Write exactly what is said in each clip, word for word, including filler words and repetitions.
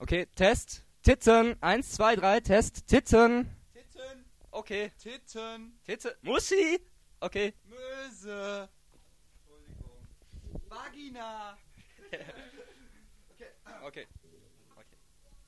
Okay, Test. Titten. Eins, zwei, drei, Test. Titten. Titten. Okay. Titten. Titten. Muschi. Okay. Möse. Entschuldigung. Vagina. Okay. Okay. Okay.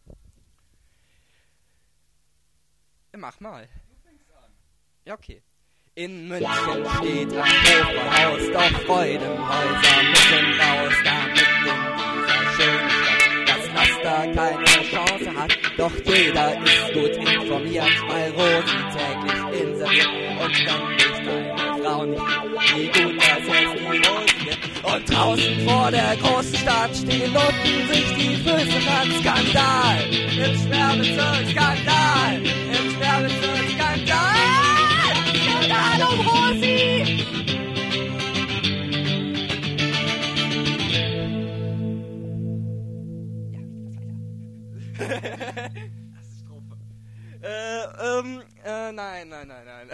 Mach mal. Du fängst an. Ja, okay. In München steht ein Hofbräuhaus, doch Freudenhäuser müssen raus, damit in dieser schönen Stadt das Laster keine Chance hat. Doch jeder ist gut informiert, weil Rosi täglich inseriert. Und wenn dich deine Frau nicht liebt, wie gut das jetzt die Rosi wird. Und draußen vor der großen Stadt stehen unten sich die Füße an. Skandal! Im Sperrbezirk Skandal! Im Sperrbezirk Skandal! Skandal um Rosi! Erste Strophe. Äh, ähm, äh, nein, nein, nein, nein.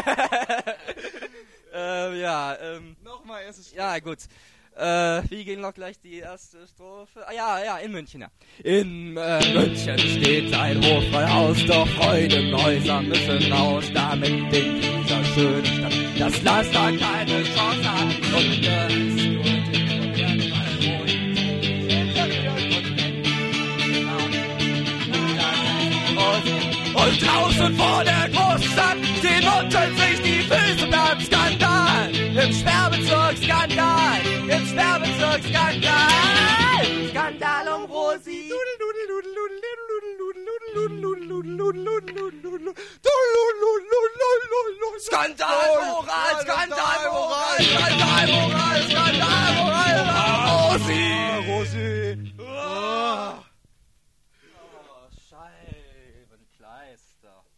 äh, ja, ähm, Nochmal erste Strophe. ja, gut. Äh, wie ging noch gleich die erste Strophe? Ah, ja, ja, in München, ja. In äh, München steht ein Hofbräuhaus, doch Freudenhäuser müssen raus, damit in dieser schönen Stadt das Laster keine Chance hat. Und äh, ist gut informiert, weil Rosi und draußen vor der Großstadt stehen unten sich die Füße platt. Skandal! Im Sperrbezirk Skandal! Im Sperrbezirk Skandal! Skandal um Rosi! Skandal, Moral, Skandal, Moral, Skandal, Moral, Skandal, Moral, Rosi! Rosi. Oh, Scheibenkleister.